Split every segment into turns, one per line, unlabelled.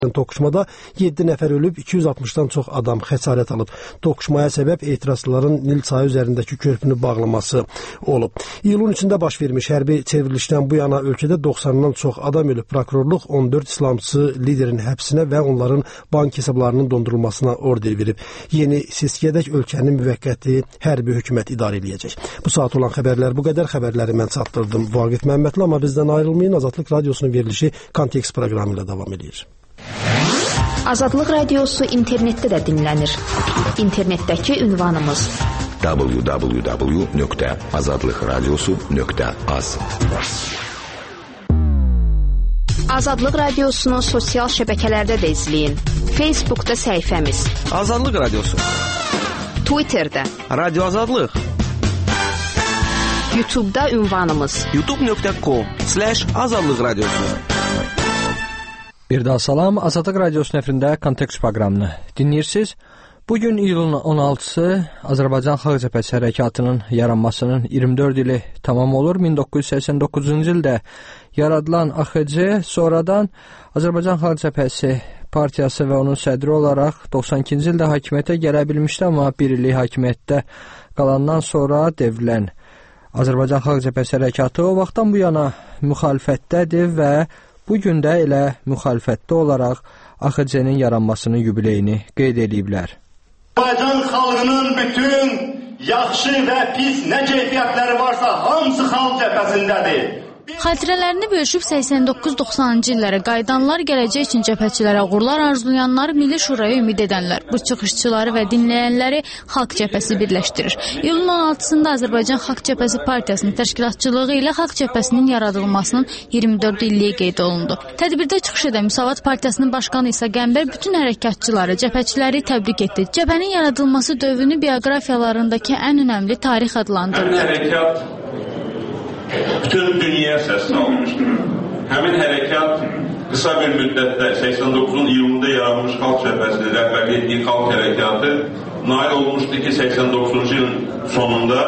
Toqquşmada 7 nəfər ölüb, 260-dan çox adam xəsarət alıb. Toqquşmaya səbəb etirazçıların Nil çayı üzərindəki körpünü bağlaması olub. İyulun içində baş vermiş hərbi çevrilişdən bu yana ölkədə 90-dan çox adam ölüb. Prokurorluq 14 İslamçı liderin həbsinə və onların bank hesablarının dondurulmasına order verib. Yeni seçkiyədək ölkənin müvəqqəti hərbi hökumət idarə edəcək. Bu saat olan xəbərlər bu qədər. Xəbərləri mən çatdırdım. Vaqif Məmmədli, amma bizdən ayrılmayın. Azadlıq Radiosunun verilişi Kontekst proqramı ilə davam edir.
Azadlıq Radiosu internetdə də dinlənir. İnternetdəki ünvanımız www.azadlıqradiosu.az. Azadlıq Radiosunu sosial şəbəkələrdə də izləyin. Facebookda səhifəmiz
Azadlıq Radiosu,
Twitterdə
Radio Azadlıq,
YouTube'da ünvanımız
youtube.com/Azadlıq Radiosu.
Bir daha salam, Azadlıq Radiosu nəfrində Kontekst proqramını dinləyirsiniz. Bugün iyulun 16-sı Azərbaycan Xalq Cəbhəsi hərəkatının yaranmasının 24 ili tamam olur. 1989-cu ildə yaradılan AXC sonradan Azərbaycan Xalq Cəbhəsi partiyası və onun sədri olaraq 92-ci ildə hakimiyyətə gələ bilmişdi, amma bir illik hakimiyyətdə qalandan sonra devrilən Azərbaycan Xalq Cəbhəsi hərəkatı o vaxtdan bu yana müxalifətdədir və bugün də elə müxalifətdə olaraq AXC-nin yaranmasının yubileyini qeyd ediblər.
Azərbaycan xalqının bütün yaxşı və pis nə keyfiyyətləri varsa hamısı xalq cəbhəsindədir.
Xatirələrini bölüşüb 89-90-cı illərə qayıdanlar, gələcək üçün cəbhəçilərə uğurlar arzulayanlar, Milli Şuraya ümid edənlər, bu çıxışçıları və dinləyənləri Xalq Cəbhəsi birləşdirir. İyulun 16-sında Azərbaycan Xalq Cəbhəsi partiyasının təşkilatçılığı ilə Xalq Cəbhəsinin yaradılmasının 24 illiyi qeyd olundu. Tədbirdə çıxış edən Müsavat Partiyasının başqanı İsa Qəmbər bütün hərəkatçıları, cəbhəçiləri təbrik etdi. Cəbhənin yaradılması dövrünü bioqrafiyalarındakı ən önəmli tarix adlandırdı.
Bütün dünyaya səs salmışdır. Həmin hərəkat qısa bir müddətdə 89-un iyulunda yaranmış Xalq Cəbhəsinin rəhbərlik etdiyi xalq hərəkatı nail olmuşdu ki, 89-cu ilin sonunda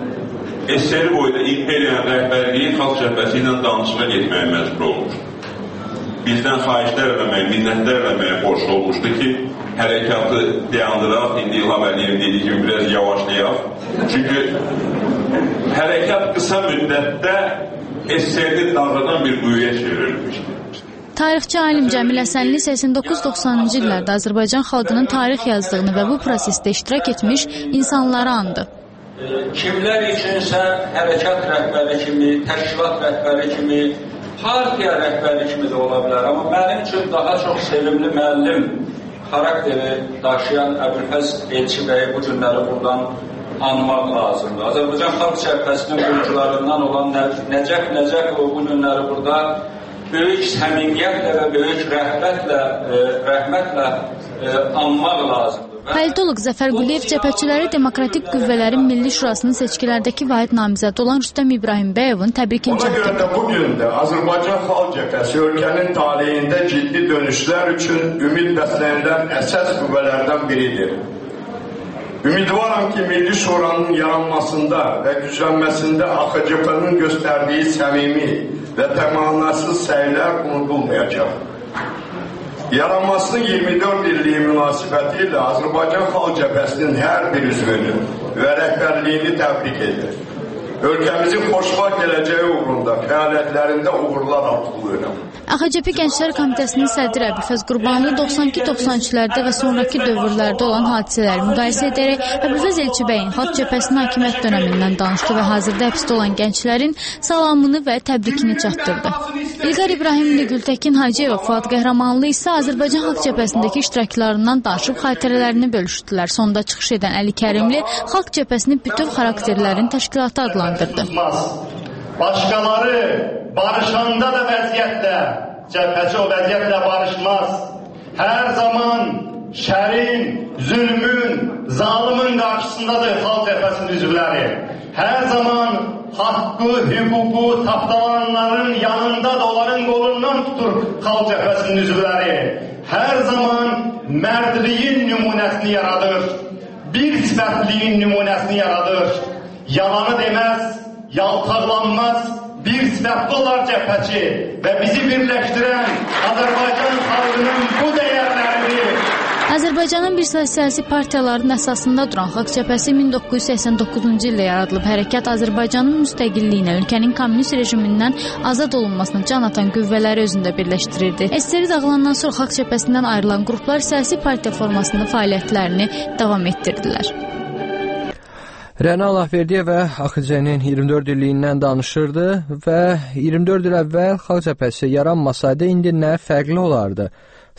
SSR boyda imperiyanın rəhbərliyi Xalq Cəbhəsi ilə danışığa getməyə məcbur olmuşdu. Bizdən xahişlər eləməyə, minnətlər eləməyə borçlu olmuşdu ki, hərəkatı dayandıraq, indi İlham Əliyevin dediyi kimi biraz yavaşlayaq. Çünki hərəkat qısa müddətdə SSR-ni dağıdan bir quyuya çevrilmişdi.
Tarixçi alim Cəmil Həsənli 89-90-cı illərdə Azərbaycan xalqının tarix yazdığını və bu prosesdə iştirak etmiş insanları andı.
Kimlər üçünsə hərəkat rəhbəri kimi, təşkilat rəhbəri kimi, partiya rəhbəri kimi də ola bilər. Amma mənim üçün daha çox sevimli müəllim xarakteri daşıyan Əbülfəz Elçi bəyi bu günləri buradan anmaq lazımdır. Azərbaycan Xalq Cəbhəsinin qurucularından olan Nəcəf Nəcəfov bu günləri burada böyük səmimiyyətlə və böyük rəhmətlə anmaq lazımdır.
Politoloq Zəfər Quliyev cəbhəçiləri Demokratik Qüvvələrin Milli Şurasının seçkilərdəki vahid namizədi olan Rüstəm İbrahimbəyovun təbrikini çatdırdı.
Buna görə də bugün də Azərbaycan Xalq Cəbhəsi ölkənin taleyində ciddi dönüşlər üçün ümid bəslənilən əsas qüvvələrdən biridir. Ümidvaram ki, Milli Şuranın yaranmasında və güclənməsində AXC-nin göstərdiyi səmimi və təmanasız səylər unudulmayacaq. Yaranmasının 24 illiyi münasibəti ilə Azərbaycan Xalq Cəbhəsinin hər bir üzvünü və rəhbərliyini təbrik edir. Ölkəmizin xoşbəxt gələcəyi uğrunda fəaliyyətlərində uğurlar arzulayıram.
AXC Gənclər Komitəsinin sədri Əbülfəz Qurbanlı 92-93-lərdə və sonraki dövrlərdə olan hadisələri müqayisə edərək Əbülfəz Elçibəyin Xalq Cəbhəsinin hakimiyyət dönəmindən danışdı və hazırda həbsdə olan gənclərin salamını və təbrikini çatdırdı. İlqar İbrahimli, Gültəkin Hacıyeva, Fuad Qəhrəmanlı isə Azərbaycan Xalq Cəbhəsindəki iştiraklarından danışıb xatirələrini bölüşdülər. Sonda çıxış edən Əli Kərimli Xalq Cəbhəsinin bütöv xarakterlərin təşkilatı adlandırdı.
Başqaları barışanda da vəziyyətlə, cəbhəçi o vəziyyətlə barışmaz. Hər zaman şərin, zülmün, zalimin qarşısındadır Xalq Cəbhəsinin üzvləri. Hər zaman haqqı, hüququ tapdalananların yanında da onların qolundan tutur Xalq Cəbhəsinin üzvləri. Hər zaman mərdliyin nümunəsini yaradır, bir sifətliyin nümunəsini yaradır. Yalanı deməz, yaltaqlanmaz, bir səhvlar cəbhəçi və bizi birləşdirən Azərbaycan xalqının bu dəyərlərini
Azərbaycanın bir sıra siyasi partiyaların əsasında duran Xalq Cəbhəsi 1989-cu ildə yaradılıb. Hərəkat Azərbaycanın müstəqilliyinə, ölkənin kommunist rejimindən azad olunmasına can atan qüvvələri özündə birləşdirirdi. SSR dağılandan sonra Xalq Cəbhəsindən ayrılan qruplar siyasi partiya formasında fəaliyyətlərini davam etdirdilər.
Rəna Allahverdiyeva AXC-nin 24 illiyindən danışırdı və 24 il əvvəl Xalq Cəbhəsi yaranmasaydı indi nə fərqli olardı?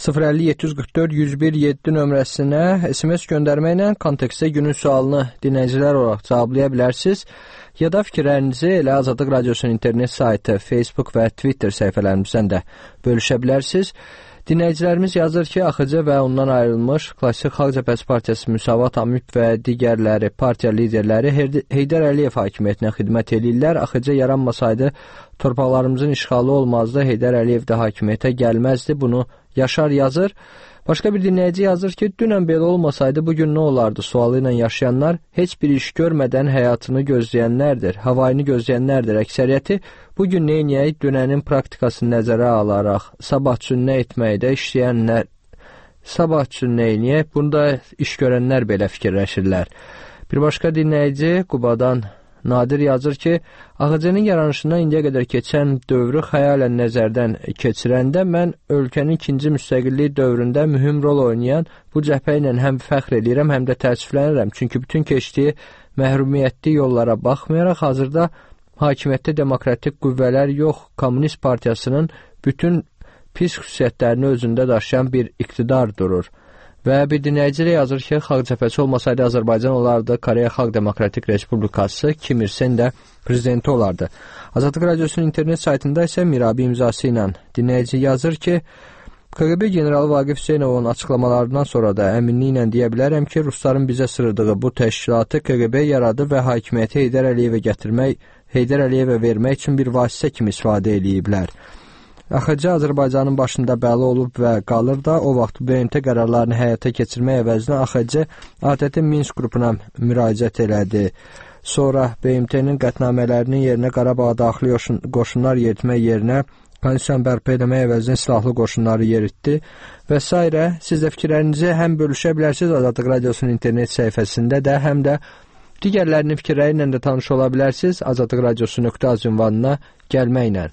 050-744-101-7 nömrəsinə SMS göndərməklə kontekstdə günün sualını dinləyicilər olaraq cevablaya bilərsiniz. Ya da fikirlərinizi elə Azadlıq Radiosunun internet saytı, Facebook və Twitter səhifələrimizdən də bölüşə bilərsiniz. Dinləyicilərimiz yazır ki, AXC və ondan ayrılmış Klassik Xalq Cəbhəsi Partiyası Müsavat Amib və digərləri partiya liderləri Heydər Əliyev hakimiyyətinə xidmət edirlər. AXC yaranmasaydı torpaqlarımızın işğalı olmazdı, Heydər Əliyev də hakimiyyətə gəlməzdi. Bunu Yaşar yazır. Başqa bir dinləyici yazır ki, dünən belə olmasaydı bugün nə olardı sualı ilə yaşayanlar heç bir iş görmədən həyatını gözləyənlərdir, havayını gözləyənlərdir. Əksəriyyəti bugün neyniyək, dünənin praktikasını nəzərə alaraq, sabah üçün nə etməkdə işləyənlər, sabah üçün neyniyək, bunda iş görənlər belə fikirləşirlər. Bir başqa dinləyici Qubadan Nadir yazır ki, AXC-nin yaranışından indiyə qədər keçən dövrü xəyalən nəzərdən keçirəndə mən ölkənin ikinci müstəqillik dövründə mühüm rol oynayan bu cəbhə ilə həm fəxr edirəm, həm də təəssüflənirəm. Çünki bütün keçdiyi məhrumiyyətli yollara baxmayaraq hazırda hakimiyyətdə demokratik qüvvələr yox, Kommunist Partiyasının bütün pis xüsusiyyətlərini özündə daşıyan bir iqtidar durur. Və bir dinləyici də yazır ki, Xalq Cəbhəsi olmasaydı Azərbaycan olardı, Koreya Xalq Demokratik Respublikası, Kim Il Sen də prezidenti olardı. Azadlıq Radiosunun internet saytında isə Mirabi imzası ilə dinləyici yazır ki, KGB generalı Vaqif Hüseynovun açıqlamalarından sonra da əminliklə deyə bilərəm ki, Rusların bizə sırıdığı bu təşkilatı KGB yaradı və hakimiyyəti Heydər Əliyevə gətirmək, Heydər Əliyevə vermək üçün bir vasitə kimi istifadə ediblər. AXC Azərbaycanın başında bəli olub və qalır da, o vaxt BMT qərarlarını həyata keçirmək əvəzinə AXC adətən Minsk qrupuna müraciət elədi. Sonra BMT-nin qətnamələrinin yerinə Qarabağa daxili qoşunlar yeritmək yerinə konstitusiyanı bərpa eləmək əvəzinə silahlı qoşunları yeritdi və s. Siz də fikirlərinizi həm bölüşə bilərsiniz Azadlıq Radiosunun internet səhifəsində də, həm də digərlərinin fikirləri ilə də tanış ola bilərsiniz Azadlıq Radiosu.az ünvanına gəlməklə.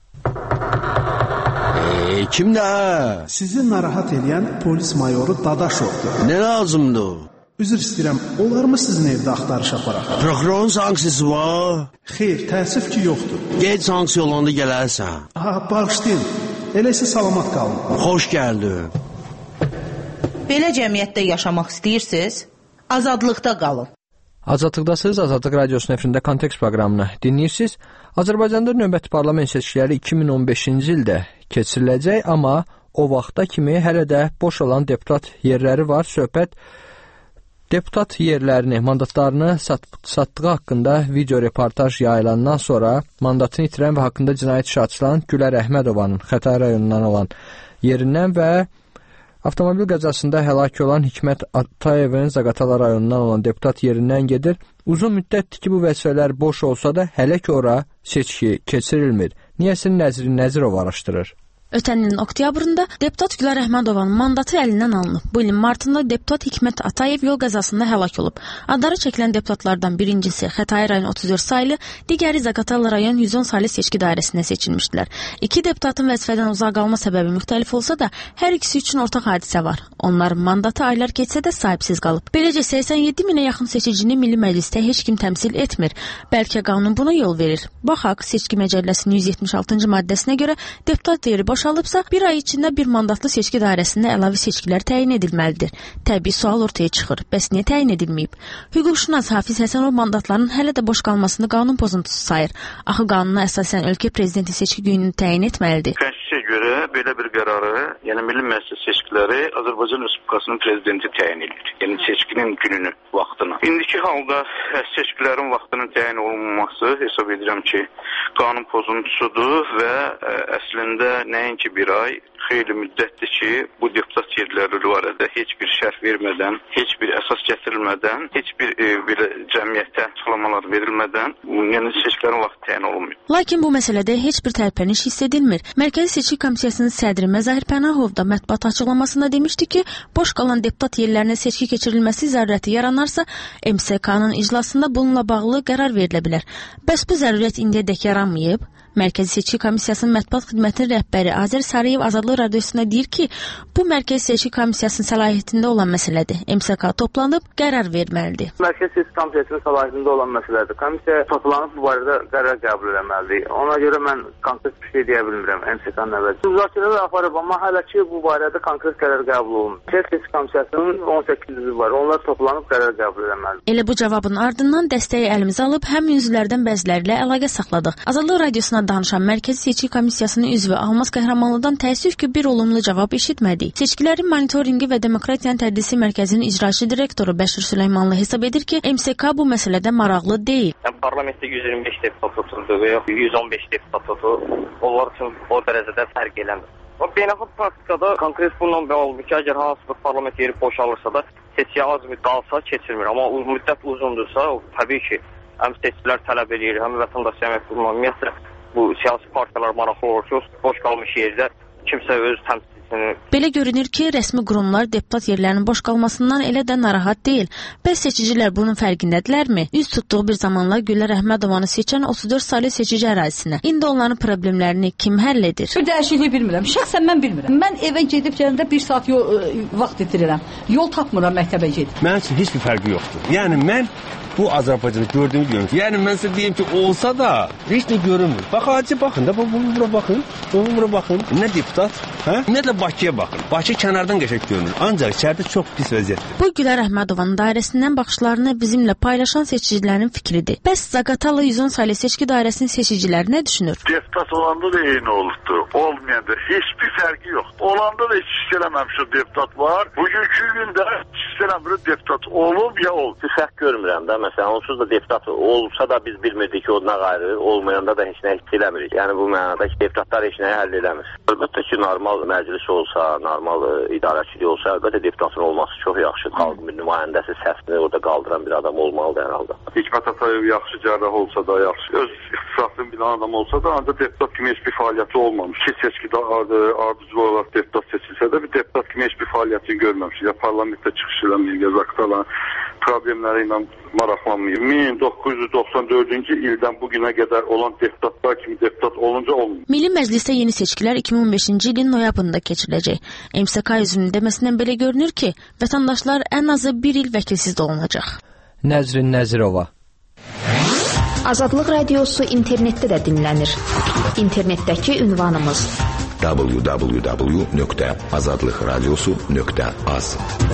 Kimdə?
Sizi narahat edən polis mayoru Dadaşovdur.
Nə lazımdır?
Üzr istəyirəm, olar mı sizin evdə axtarış aparaq?
Prokurorun sanksiyası var?
Xeyr, təəssüf ki, yoxdur.
Gec sanksiya olanda gələrsən.
Bağışlayın, elə isə salamat qalın.
Xoş gəldin.
Belə cəmiyyətdə yaşamaq istəyirsiniz? Azadlıqda qalın.
Azadlıqdasınız, Azadlıq Radiosunun efirində Kontekst proqramını dinləyirsiniz. Azərbaycanda növbəti parlament seçkiləri 2015-ci ildə keçiriləcək, amma o vaxta kimi hələ də boş olan deputat yerləri var. Söhbət deputat yerlərini, mandatlarını satdığı haqqında video reportaj yayılandan sonra mandatını itirən və haqqında cinayət işi açılan Gülər Əhmədovanın Xətai rayonundan olan yerindən və avtomobil qəzasında həlak olan Hikmət Atayevin Zaqatala rayonundan olan deputat yerindən gedir. Uzun müddətdir ki, bu vəzifələr boş olsa da hələ ki ora seçki keçirilmir. Niyəsin Nəzrin Nəzirov araşdırır.
Ötən ilin oktyabrında deputat Gülər Əhmədovanın mandatı əlindən alınıb. Bu ilin martında deputat Hikmət Atayev yol qəzasında həlak olub. Adları çəkilən deputatlardan birincisi Xətai rayon 34 saylı, digəri Zaqatala rayon 110 saylı seçki dairəsində seçilmişdilər. İki deputatın vəzifədən uzaq qalma səbəbi müxtəlif olsa da, hər ikisi üçün ortaq hadisə var. Onların mandatı aylar keçsə də sahibsiz qalıb. Beləcə 87 minə yaxın seçicini Milli Məclisdə heç kim təmsil etmir. Bəlkə qanun buna yol verir. Baxaq, seçki məcəlləsinin 176-cı maddəsinə görə deputat yeri boşalıbsa, bir ay içində bir mandatlı seçki dairəsində əlavə seçkilər təyin edilməlidir. Təbii sual ortaya çıxır. Bəs niyə təyin edilməyib? Hüquqşünas Hafiz Həsənov mandatların hələ də boş qalmasını qanun pozuntusu sayır. Axı qanuna əsasən ölkə prezidenti seçki gününü təyin etməlidir.
Konstitusiyaya görə belə bir qərarı, yəni Milli Məclis seçkiləri Azərbaycan Respublikasının prezidenti təyin edir. Yəni seçkinin gününü, vaxtını. İndiki halda seçkilərin vaxtının təyin olunması hesab edirəm ki, qanun pozuntusudur və əslində nəinki bir ay, xeyli müddətdir ki, bu deputat yerləri təvəllüdü barədə heç bir şərh vermədən, heç bir əsas gətirilmədən, heç bir belə cəmiyyətə açıqlamalar verilmədən, yəni seçkilərin vaxtı təyin olunmuyor.
Lakin bu məsələdə heç bir tərpəniş hiss edilmir. Mərkəzi Seçki Komissiyasının sədri Məzahir Pənahov da mətbuat açıqlamasında demişdi ki, boş qalan deputat yerlərinə seçki keçirilməsi zərurəti yaranarsa, MSK-nın iclasında bununla bağlı qərar verilə bilər. Bəs bu zərurət indiyədək yaranmayıb? Mərkəzi Seçki Komissiyasının mətbuat xidmətinin rəhbəri Azər Sarıyev Azadlıq Radiosuna deyir ki, bu Mərkəzi Seçki Komissiyasının səlahiyyətində olan məsələdir. MSK toplanıb qərar verməlidir.
Mərkəzi Seçki Komissiyasının səlahiyyətində olan məsələdir. Komissiya toplanıb bu barədə qərar qəbul etməlidir. Ona görə mən konkret bir şey deyə bilmirəm MSK-nın əvvəlcə. Müzakirələr aparıb, amma hələ ki bu barədə konkret qərar qəbul olunur. Mərkəzi Seçki Komissiyasının 18 üzvü var. Onlar toplanıb qərar qəbul etməlidir.
Elə bu cavabın ardından dəstəyi əlimizə alıb həm üzvlərdən bəziləri ilə əlaqə saxladıq. Azadlıq Radiosuna danışan Mərkəzi Seçki Komissiyasının üzvü Almaz Qəhrəmanlıdan təəssüf ki, bir olumlu cavab eşitmədik. Seçkilərin monitorinqi və demokratiyanın tədrisi mərkəzinin icraçı direktoru Bəşir Süleymanlı hesab edir ki, MSK bu məsələdə maraqlı deyil.
Parlamentdə 125 deputat oturdu və yox 115 deputat oturdu. Onlar üçün o dərəcədə fərq eləmir. Beynəlxalq praktikada konkret bununla bağlıdır ki, əgər hansı bir parlament yeri boşalırsa da seçkiyə az qalsa keçilmir. Amma müddət uzundursa, təbii ki, həm seçkilər tələb edir, həm vətəndaş cəmiyyəti ümumiyyətlə bu siyasi partiyalar maraqlı olur ki, boş qalmış yerdə kimsə öz təmsilçisini...
Belə görünür ki, rəsmi qurumlar deputat yerlərinin boş qalmasından elə də narahat deyil. Bəs seçicilər bunun fərqindədirlərmi? Üz tutduğu bir zamanlar Gülər Əhmədovanı seçən 34 saylı seçici ərazisinə. İndi onların problemlərini kim həll edir?
Bir dəyişiklik bilmirəm. Şəxsən mən bilmirəm. Mən evə gedib gələndə 1 saat vaxt itirirəm. Yol tapmıram məktəbə gedib.
Mənim üçün heç bir fərqi yoxdur. Yəni mən bu Azərbaycanı gördüyümü görürüm. Yəni mən sizə deyim ki, olsa da heç nə görünmür. Bax, acı baxın da, bura baxın, bura baxın. Nə deputat, hə? Nə də Bakıya baxın. Bakı kənardan qəşəng görünür. Ancaq içəridə çox pis vəziyyətdir.
Bu Gülər Əhmədovanın dairəsindən baxışlarını bizimlə paylaşan seçicilərin fikridir. Bəs Zaqatala 110 saylı seçki dairəsinin seçiciləri nə düşünür?
Deputat olanda da eyni olubdur. Olmayanda heç bir fərqi yox. Olanda da heç istələməmiş o deputat var. Bugünkü gündə istələmir deputat olub ya olub.
Bir fərq görmürəm də. Məsələn, onsuz da deputat olsa da biz bilmirdik ki, o nə qayrı, olmayanda da heç nə hiss eləmirik. Yəni bu mənada ki, deputatlar heç nəyi həll eləmir. Əlbəttə ki, normal məclis olsa, normal idarəçilik olsa, əlbəttə deputatın olması çox yaxşı. Xalqın bir nümayəndəsi səsini orada qaldıran bir adam olmalıdır hər halda.
Hikmət Atayev yaxşı cərrah olsa da, yaxşı öz ixtisasını bilən adam olsa da, ancaq deputat kimi heç bir fəaliyyəti olmamış. Ki, seçkidə ardıcıl olaraq deputat seçilsə də, bir deputat kimi heç bir fəaliyyətini görməmiş. Ya parlamentdə çıxış eləməyir, ya Zaqatalanın problemləri ilə maraqlanmayır. 1994-cü ildən bugünə qədər olan deputatlar kimi deputat olunca olmuyor.
Milli Məclisdə yeni seçkilər 2015-ci ilin noyabrında keçiriləcək. MSK üzvünün deməsindən belə görünür ki, vətəndaşlar ən azı bir il vəkilsiz də olunacaq.
Nəzrin Nəzirova.
Azadlıq Radiosu internetdə də dinlənir. İnternetdəki ünvanımız
www.azadlıqradiosu.az.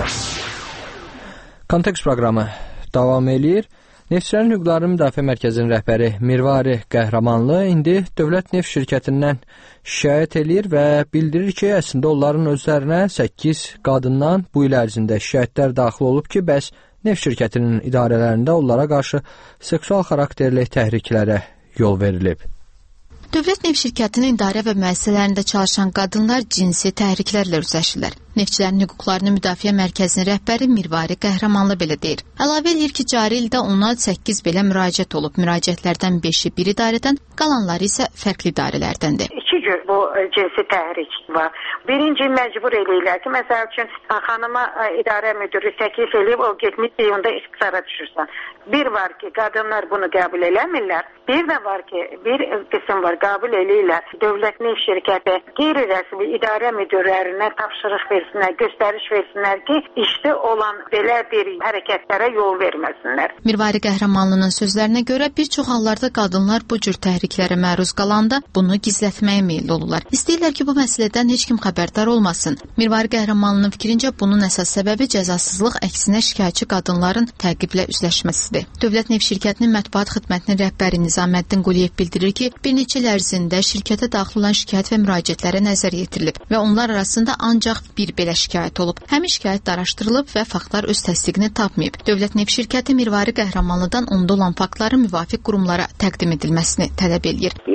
Kontekst proqramı davam eləyir. Neftçilərin Hüquqlarının Müdafiə Mərkəzinin rəhbəri Mirvari Qəhrəmanlı indi Dövlət Neft şirkətindən şikayət eləyir və bildirir ki, əslində onların özlərinə 8 qadından bu il ərzində şikayətlər daxil olub ki, bəs neft şirkətinin idarələrində onlara qarşı seksual xarakterli təhriklərə yol verilib.
Dövlət Neft şirkətinin idarə və müəssisələrində çalışan qadınlar cinsi təhriklərlə üzləşirlər. Neftçilərin Hüquqlarını Müdafiə Mərkəzinin rəhbəri Mirvari Qəhrəmanlı belə deyir. Əlavə edir ki, cari ildə ona 8 belə müraciət olub. Müraciətlərdən 5-i bir idarədən, qalanları isə fərqli idarələrdəndir.
2 cür bu cinsi təhrik var. Birinci məcbur eləyirlər ki, məsəl üçün xanıma idarə müdürü təklif eləyib, o getmiş deyəndə ixtisara düşürsən. Bir var ki, qadınlar bunu qəbul eləmirlər. Bir də var ki, bir qism var, qəbul eləyirlər. Dövlət Neft şirkəti qeyri-rəsmi idarə müdürlərinə tapşırıq versinlər, göstəriş versinlər ki, işdə olan belə bir hərəkətlərə yol verməsinlər.
Mirvari Qəhrəmanlının sözlərinə görə bir çox hallarda qadınlar bu cür təhriklərə məruz qalanda bunu gizlətməyə meyilli olurlar. İstəyirlər ki, bu məsələdən heç kim xəbərdar olmasın. Mirvari Qəhrəmanlının fikrincə bunun əsas səbəbi cəzasızlıq, əksinə şikayətçi qadınların təqiblə üzləşməsidir. Dövlət Neft şirkətinin mətbuat xidmətinin rəhbəri Nizaməddin Quliyev bildirir ki, bir neçə il ərzində şirkətə daxil olan şikayət və müraciətlərə nəzər yetirilib və onlar arasında ancaq bir belə şikayət olub. Həmin şikayət araşdırılıb və faktlar öz təsdiqini tapmayıb. Dövlət Neft şirkəti Mirvari Qəhrəmanlıdan onda olan faktların müvafiq qurumlara təqdim edilməsini tələb eləyir.
Növbəti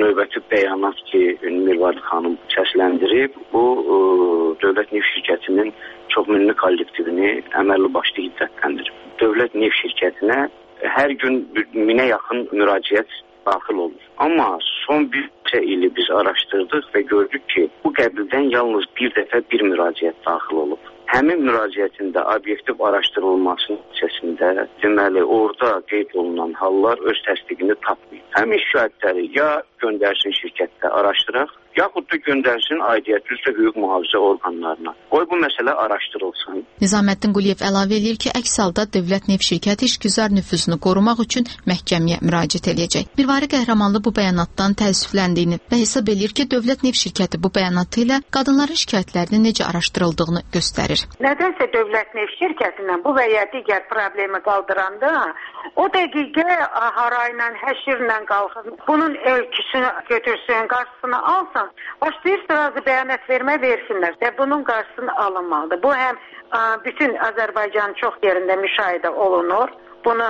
bəyanat ki, Mirvari xanım səsləndirib, bu Dövlət Neft Şirkətinin çoxmilli kollektivini əməlli başlı hiddətləndirib. Dövlət Neft Şirkətinə hər gün 1000-ə yaxın müraciət daxil olur. Amma son bir ili biz araşdırdıq və gördük ki, bu qəbildən yalnız bir dəfə bir müraciət daxil olub. Həmin müraciətin də obyektiv araşdırılmasının nəticəsində deməli orada qeyd olunan hallar öz təsdiqini tapmayıb. Həmin şikayətləri ya göndərsin şirkətdə araşdıraq, yaxud da göndərsin aidiyyəti üzrə hüquq mühafizə orqanlarına. Qoy bu məsələ araşdırılsın.
Nizaməddin Quliyev əlavə edir ki, əks halda Dövlət Neft Şirkəti işgüzar nüfuzunu qorumaq üçün məhkəməyə müraciət edəcək. Mirvari Qəhrəmanlı bu bəyanatdan təəssüfləndiyini və hesab edir ki, Dövlət Neft Şirkəti bu bəyanatı ilə qadınların şikayətlərinin necə araşdırıldığını göstərir.
Nədənsə Dövlət Neft Şirkətindən bu və ya digər problemi qaldıranda o dəqiqə harayla, həşirlə qalxır. Bunun ölçüsünü götürsün, qarşısını alsın. Başlayır sırası bəyanat versinlər və bunun qarşısını alınmalıdır. Bu həm bütün Azərbaycanın çox yerində müşahidə olunur. Bunu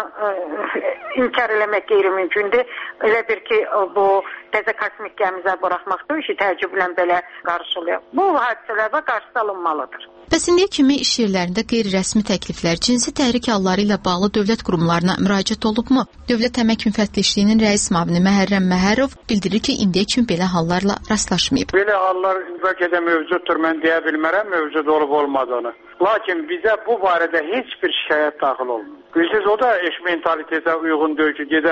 inkar eləmək qeyri-mümkündür. Elə bir ki, bu təzə kosmik gəmizə buraxmaqdır ki, təəccüblə belə qarşılıyor. Bu hadisələrə qarşı alınmalıdır.
Bəs indiyə kimi iş yerlərində qeyri-rəsmi təkliflər, cinsi təhrik halları ilə bağlı dövlət qurumlarına müraciət olubmu? Dövlət Əmək Müfəttişliyinin rəis müavini Məhərrəm Məhərov bildirir ki, indiyə kimi belə hallarla rastlaşmayıb.
Belə hallar bəlkə də mövcuddur, mən deyə bilmərəm mövcud olub olmadığını. Lakin bizə bu barədə heç bir şikayət daxil olmuyor. Bilirsiniz, o da eş mentalitetə uyğun deyil ki, gedə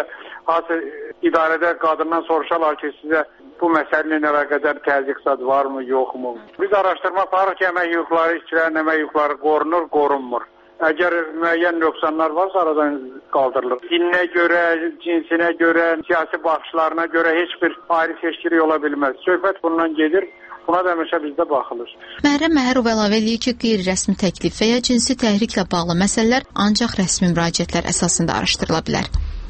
idarədə qadından soruşarlar ki, sizə bu məsələnin nə qədər təzyiqsad varmı, yoxmu? Biz araşdırma aparırıq ki, əmək hüquqları, işçilərin əmək hüquqları qorunur, qorunmur. Əgər müəyyən nöqsanlar varsa aradan qaldırılır. Dininə görə, cinsinə görə, siyasi baxışlarına görə heç bir ayrı seçkili ola bilməz. Söhbət bundan gedir. Buna da həmişə bizdə baxılır.
Məhərrəm Məhərov əlavə edir ki, qeyri-rəsmi təklif və ya cinsi təhriklə bağlı məsələlər ancaq rəsmi müraciətlər əsasında araşdırıla bilər.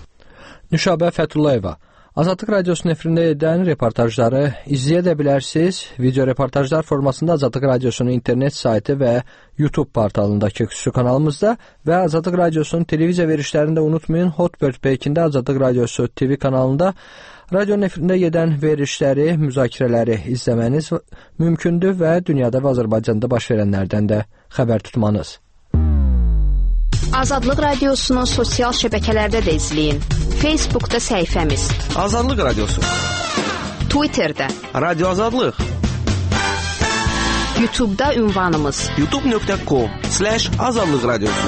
Nüşabə Fətullayeva Azadlıq Radiosunun efirində edən reportajları izləyə də bilərsiniz. Video reportajlar formasında Azadlıq Radiosunun internet saytı və YouTube portalındakı xüsusi kanalımızda və Azadlıq Radiosunun televiziya verişlərində unutmayın, Hotbird Peykində Azadlıq Radiosu TV kanalında radionun efirində gedən verişləri, müzakirələri izləməniz mümkündür və dünyada və Azərbaycanda baş verənlərdən də xəbər tutmanız.
Azadlıq Radiosunu sosial şəbəkələrdə də izləyin. Facebookda səhifəmiz
Azadlıq Radiosu,
Twitterdə
Radio Azadlıq,
YouTube'da ünvanımız
youtube.com/Azadlıq Radiosu.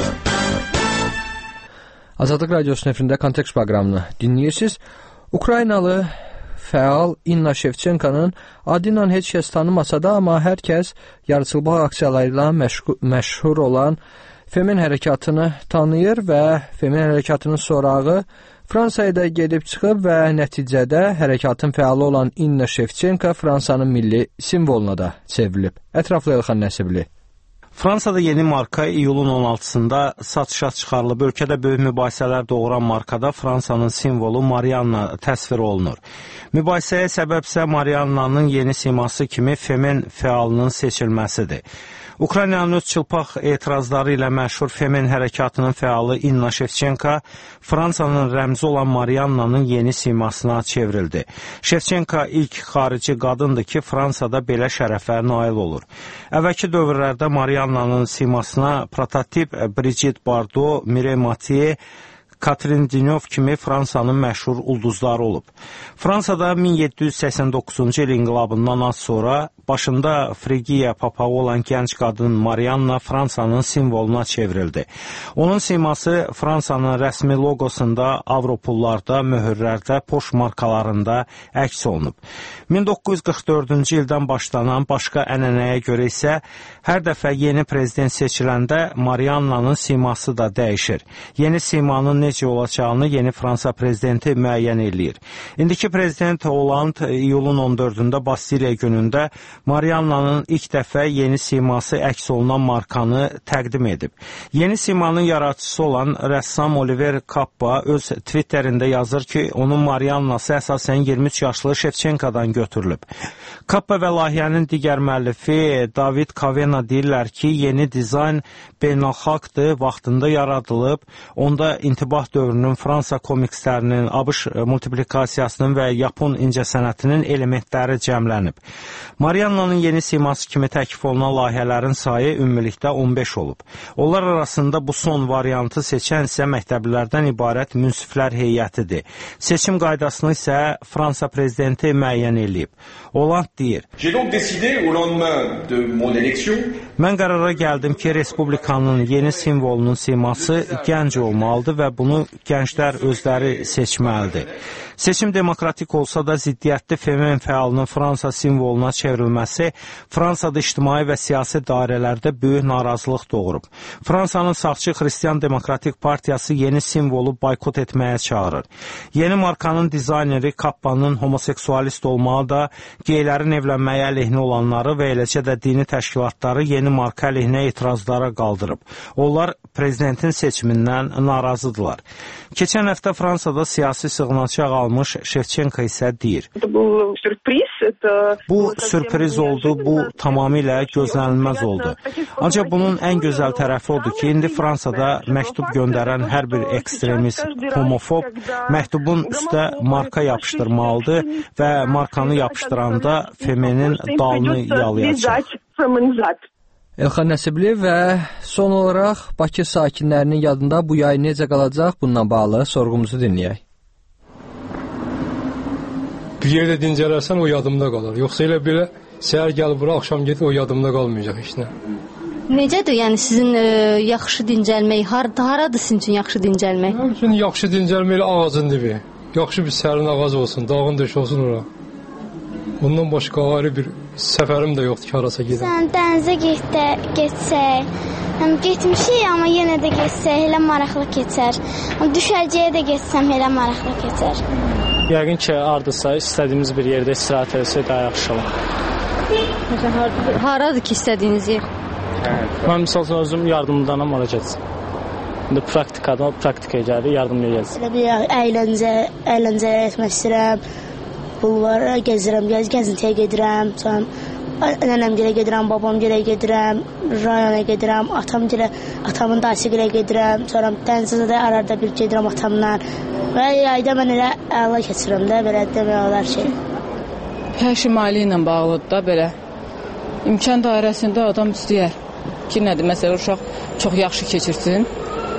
Azadlıq Radiosunun efirində Kontekst proqramını dinləyirsiniz. Ukraynalı fəal İnna Şevçenkanın adı ilə heç kəs tanımasa da, amma hər kəs yaradıcılıq aksiyalarıyla məşhur olan Femin hərəkatını tanıyır və Femin hərəkatının sorağı Fransaya da gedib çıxıb və nəticədə hərəkatın fəalı olan İnna Şevçenka Fransanın milli simvoluna da çevrilib. Ətraflı Elxan Nəsibli.
Fransada yeni marka iyulun 16-sında satışa çıxarılıb. Ölkədə böyük mübahisələr doğuran markada Fransanın simvolu Marianna təsvir olunur. Mübahisəyə səbəbsə Mariannanın yeni siması kimi Femin fəalının seçilməsidir. Ukraynanın öz çılpaq etirazları ilə məşhur Femin hərəkatının fəalı İnna Şevçenka Fransanın rəmzi olan Mariannanın yeni simasına çevrildi. Şevçenka ilk xarici qadındır ki, Fransada belə şərəfə nail olur. Əvvəlki dövrlərdə Mariannanın simasına prototip Brigitte Bardot, Mireille Mathieu, Catherine Deneuve kimi Fransanın məşhur ulduzları olub. Fransada 1789-cu il inqilabından az sonra başında Frigiya papağı olan gənc qadın Marianna Fransanın simvoluna çevrildi. Onun siması Fransanın rəsmi loqosunda, avropullarda, möhürlərdə, poçt markalarında əks olunub. 1944-cü ildən başlanan başqa ənənəyə görə isə hər dəfə yeni prezident seçiləndə Mariannanın siması da dəyişir. Yeni simanın necə olacağını yeni Fransa prezidenti müəyyən eləyir. İndiki prezident Hollande iyulun 14-də Bastiliya günündə Mariannanın ilk dəfə yeni siması əks olunan markanı təqdim edib. Yeni simanın yaradıcısı olan rəssam Oliver Kappa öz Twitterində yazır ki, onun Mariannası əsasən 23 yaşlı Şevçenkadan götürülüb. Kappa və layihənin digər müəllifi David Kavena deyirlər ki, yeni dizayn beynəlxalqdır, vaxtında yaradılıb. Onda intibah dövrünün Fransa komikslərinin, ABŞ multiplikasiyasının və Yapon incəsənətinin elementləri cəmlənib. Mariannanın yeni siması kimi təklif olunan layihələrin sayı ümumilikdə 15 olub. Onlar arasında bu son variantı seçən isə məktəblilərdən ibarət münsiflər heyətidir. Seçim qaydasını isə Fransa prezidenti müəyyən edib. Hollande deyir: Mən qərara gəldim ki, Respublikanın yeni simvolunun siması gənc olmalıdır və bunu gənclər özləri seçməlidir. Seçim demokratik olsa da ziddiyyətli femen fəalının Fransa simvoluna çevrilməsi Fransada ictimai və siyasi dairələrdə böyük narazılıq doğurub. Fransanın sağçı Xristian Demokratik Partiyası yeni simvolu boykot etməyə çağırır. Yeni markanın dizayneri Kappanın homoseksualist olmağı da geylərin evlənməyə əleyhinə olanları və eləcə də dini təşkilatları yeni marka əleyhinə etirazlara qaldırıb. Onlar prezidentin seçimindən narazıdırlar. Keçən həftə Fransada siyasi sığınacaq almış Şevçenka isə deyir: Bu sürpriz oldu, bu tamamilə gözlənilməz oldu. Ancaq bunun ən gözəl tərəfi odur ki, indi Fransada məktub göndərən hər bir ekstremist, homofob məktubun üstə marka yapışdırmalıdır və markanı yapışdıranda femenin dalını yalayacaq.
Elxan Nəsibli və son olaraq Bakı sakinlərinin yadında bu yay necə qalacaq, bununla bağlı sorğumuzu dinləyək.
Bir yerdə dincələrsən o yadımda qalır. Yoxsa elə belə səhər gəlib bura, axşam gedib o yadımda qalmayacaq heç nə.
Necədir yəni sizin yaxşı dincəlmək? Haradır sizin üçün yaxşı dincəlmək?
Mənim üçün yaxşı dincəlmək ağacın dibi. Yaxşı bir sərin ağac olsun, dağın döş olsun ora. Bundan başqa ayrı bir səfərim də yoxdur ki, harasa gedim.
Sən dənizə getsək, getmişik, amma yenə də getsək, elə maraqlı keçər. Düşərgəyə də getsəm, elə maraqlı keçər.
Yəqin ki, ardısa istədiyimiz bir yerdə istirahət etsək daha yaxşı olar.
Haradır ki, istədiyiniz yer?
Mən misal üçün özüm yardımdanam, ora getsin. İndi praktikaya gəlir, yardımlıya gəlsin.
Əyləncə etmək istəyirəm. Bulvara gəzirəm, gəzintiyə gedirəm, nənəm gilə gedirəm, babam gilə gedirəm, rayona gedirəm, atamın dayısı gilə gedirəm, sonra dənizdə də arada bir gedirəm atamla və yayda mən elə əla keçirəm də, belə demək olar ki.
Hər şimali ilə bağlıdır da belə. İmkan dairəsində adam istəyər ki, nədir, məsələn, uşaq çox yaxşı keçirsin,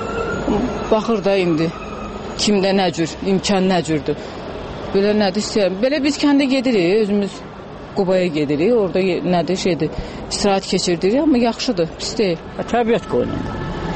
baxır da indi kimdə nə cür, imkan nə cürdür. Belə nədir istəyirəm. Belə biz kəndə gedirik, özümüz Qubaya gedirik, orada nədir şeydir, istirahət keçirdirik, amma yaxşıdır, pis deyil.
Təbiət qoyununda.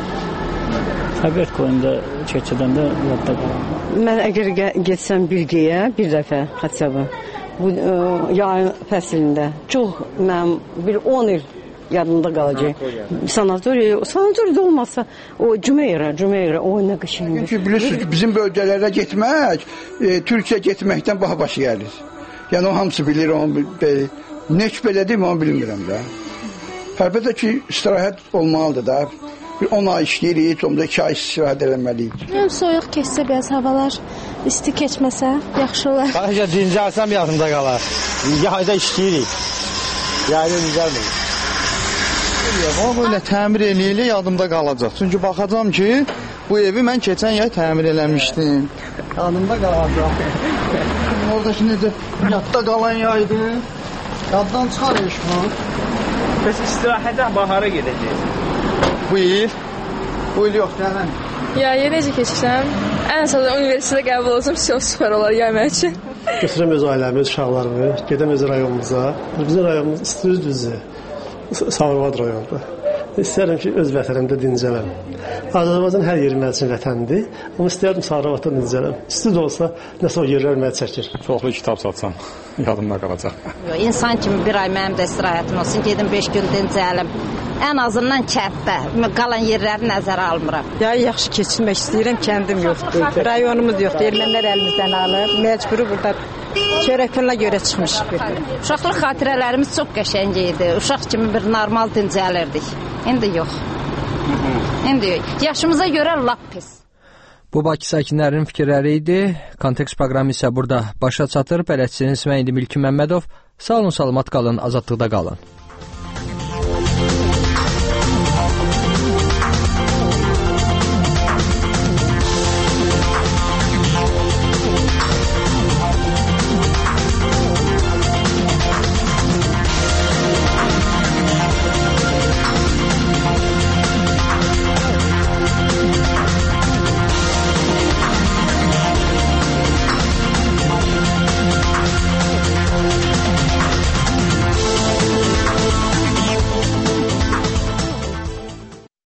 Təbiət qoyununda keçidəndə yadda qalır.
Mən əgər getsəm Bilgiyə bir dəfə Xaçaba, bu yay fəslində, çox mənim bir 10 il yadımda qalacaq. Sanatoriyada olmasa o Cümeyra o nə qəşəngdir.
Çünki bilirsiniz, bizim bölgələrə getmək, Türkiyə getməkdən baha başı gəlir. Yəni o hamısı bilir, nə ki belədir, onu bilmirəm də. Əlbəttə ki, istirahət olmalıdır da. Bir 10 ay işləyirik, onda 2 ay istirahət eləməliyik.
Soyuq keçsə, biraz havalar isti keçməsə, yaxşı olar.
Əgər dincəlsəm yadımda qalar. Yayda işləyirik. Yayda dincəlməyik. Amma böyle təmir eləyələ yadımda qalacaq. Çünki baxacam ki, bu evi mən keçən yay təmir eləmişdim. Yadımda qalacaq. Oradakı necə yadda qalan yaydı. Yaddan çıxar iş bu.
Bəs istirahətə bahara gedəcəyik.
Bu il yox, gələn.
Yayı necə keçirəm? Ən azından universitetə qəbul olsam çox süper olar yay mənim üçün.
Götürəm öz ailəmi, öz uşaqlarımı, gedəm öz rayonumuza. Bizim rayonumuz istiyoruz düzü. Savurvad rayonunda. İstəyirəm ki, öz vətənimdə dincələm. Azərbaycan hər yeri mənim üçün vətəndir, amma istəyirəm Savurvadda dincələm. İsti də olsa, nəsə o yerlər məni çəkir.
Çoxlu kitab satsam, yadımda qalacaq.
İnsan kimi bir ay mənim də istirahətim olsun, gedim 5 gün dincəlim. Ən azından kənddə, qalan yerləri nəzərə almıram.
Yaxşı keçirmək istəyirəm, kəndim yoxdur. Rayonumuz yoxdur, ermənilər əlimizdən alır. Məcburi burada
Çörək puluna görə çıxmışıq bir gün. Uşaqlıq xatirələrimiz çox qəşəng idi. Uşaq kimi bir normal dincəlirdik. İndi yox. İndi yaşımıza görə lap pis.
Bu Bakı sakinlərinin fikirləri idi. Kontekst proqramı isə burada başa çatır. Bələdçiniz mən İndi Milki Məmmədov. Sağ olun, salamat qalın, azadlıqda qalın.